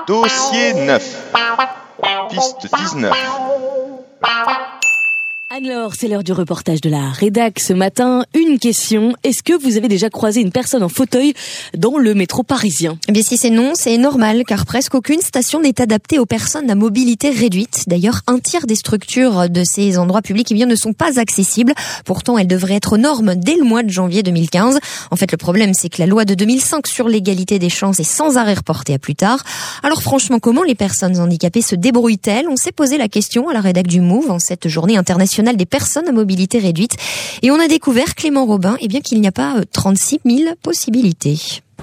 Dossier 9. Piste 19. Alors, c'est l'heure du reportage de la rédac ce matin. Une question, est-ce que vous avez déjà croisé une personne en fauteuil dans le métro parisien ? Eh bien, si c'est non, c'est normal, car presque aucune station n'est adaptée aux personnes à mobilité réduite. D'ailleurs, un tiers des structures de ces endroits publics ne sont pas accessibles. Pourtant, elles devraient être aux normes dès le mois de janvier 2015. En fait, le problème, c'est que la loi de 2005 sur l'égalité des chances est sans arrêt reportée à plus tard. Alors franchement, comment les personnes handicapées se débrouillent-elles ? On s'est posé la question à la rédac du Move en cette journée internationale des personnes à mobilité réduite. Et on a découvert, Clément Robin, qu'il n'y a pas 36 000 possibilités.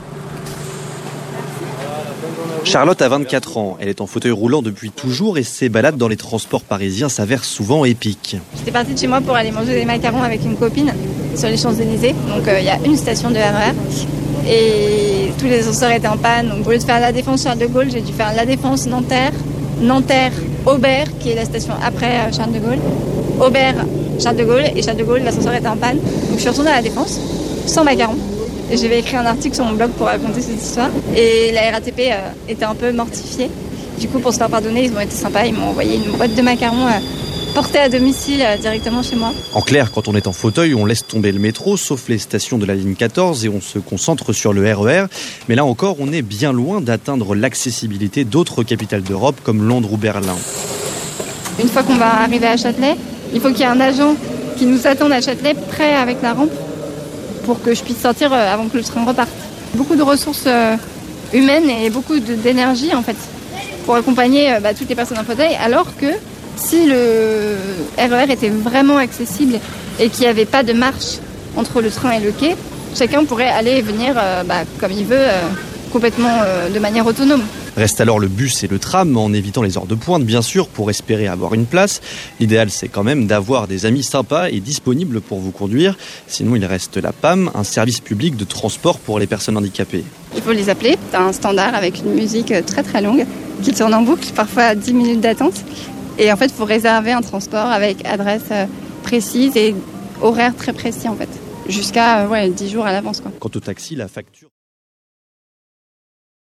Charlotte a 24 ans. Elle est en fauteuil roulant depuis toujours et ses balades dans les transports parisiens s'avèrent souvent épiques. J'étais partie de chez moi pour aller manger des macarons avec une copine sur les Champs-Élysées. Donc il y a une station de RER et tous les ascenseurs étaient en panne. Donc au lieu de faire la Défense Charles de Gaulle, j'ai dû faire la Défense Nanterre, Nanterre Aubert qui est la station après Charles de Gaulle, Aubert Charles de Gaulle et Charles de Gaulle l'ascenseur était en panne. Donc je suis retournée à la Défense sans macarons. Et je vais écrire un article sur mon blog pour raconter cette histoire. Et la RATP était un peu mortifiée. Du coup, pour se faire pardonner, ils ont été sympas. Ils m'ont envoyé une boîte de macarons portée à domicile directement chez moi. En clair, quand on est en fauteuil, on laisse tomber le métro, sauf les stations de la ligne 14, et on se concentre sur le RER. Mais là encore, on est bien loin d'atteindre l'accessibilité d'autres capitales d'Europe comme Londres ou Berlin. Une fois qu'on va arriver à Châtelet, il faut qu'il y ait un agent qui nous attende à Châtelet, prêt avec la rampe, pour que je puisse sortir avant que le train reparte. Beaucoup de ressources humaines et beaucoup d'énergie en fait pour accompagner toutes les personnes en fauteuil, alors que si le RER était vraiment accessible et qu'il n'y avait pas de marche entre le train et le quai, chacun pourrait aller et venir comme il veut, complètement de manière autonome. Reste alors le bus et le tram, en évitant les heures de pointe, bien sûr, pour espérer avoir une place. L'idéal, c'est quand même d'avoir des amis sympas et disponibles pour vous conduire. Sinon, il reste la PAM, un service public de transport pour les personnes handicapées. Il faut les appeler. Tu as un standard avec une musique très très longue qui tourne en boucle, parfois 10 minutes d'attente. Et en fait, il faut réserver un transport avec adresse précise et horaire très précis, en fait, jusqu'à 10 jours à l'avance, quoi. Quant au taxi, la facture...